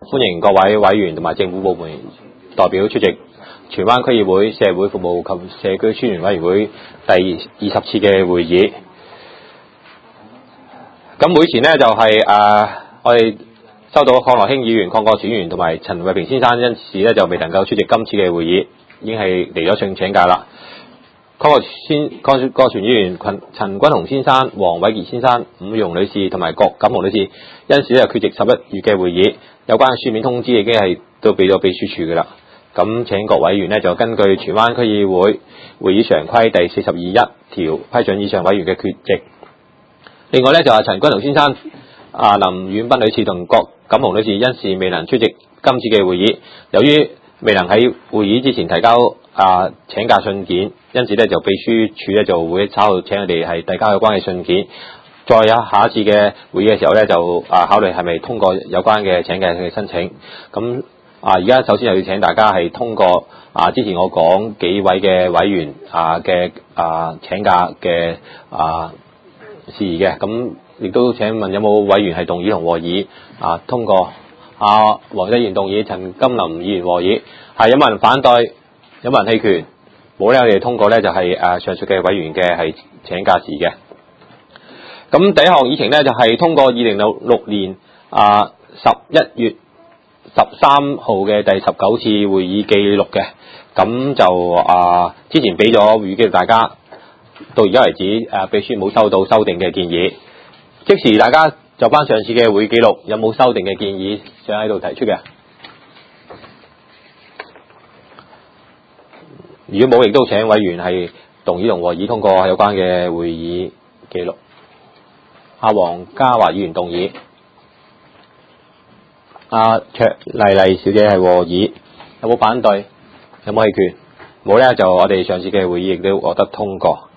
歡迎各位委員同埋政府部門代表出席荃灣區議會社會服務及社區宣傳委員會第20次嘅會議。咁會前呢，就係我哋收到鄺樂興議員、鄺國全議員同埋陳偉平先生因事呢就未能夠出席今次嘅會議，已經係離咗請假啦。鄺國全議員、陳君雄先生、黃偉傑先生、伍容女士同埋郭錦紅女士因事呢缺席11月嘅會議，有關書面通知已經係都俾咗秘書處㗎啦。咁請各委員呢就根據荃灣區議會會議常規第42.1條批准以上委員嘅缺席。另外呢，就係陳君雄先生、林婉斌女士同郭錦紅女士因事未能出席今次嘅會議，由於未能喺會議之前提交請假信件，因此呢就秘書處呢就會稍後請佢哋係遞交有關嘅信件，再有下一次嘅會議嘅時候呢，就考慮係咪通過有關嘅請假嘅申請。咁而家首先又要請大家係通過之前我講幾位嘅委員嘅請假嘅事宜嘅，咁亦都請問有冇委員係動議同和議通過黃濟賢動議、陳金林議員和議，係有冇人反對？有冇人棄權？冇呢，我哋通過呢就係上述嘅委員嘅係請假事嘅。咁第一項議程呢，就係通過2006年11月13號嘅第19次會議記錄嘅。咁就之前俾咗會議記錄大家，到而家為止秘書冇收到修訂嘅建議，即時大家就翻上次嘅會議記錄有冇修訂嘅建議想喺度提出嘅？如果冇，亦都請委員係動議同和議通過有關嘅會議記錄。黃家華議員動議，卓麗麗小姐係和議，有冇反對？有冇棄權？冇呢，就我哋上次嘅會議亦都獲得通過。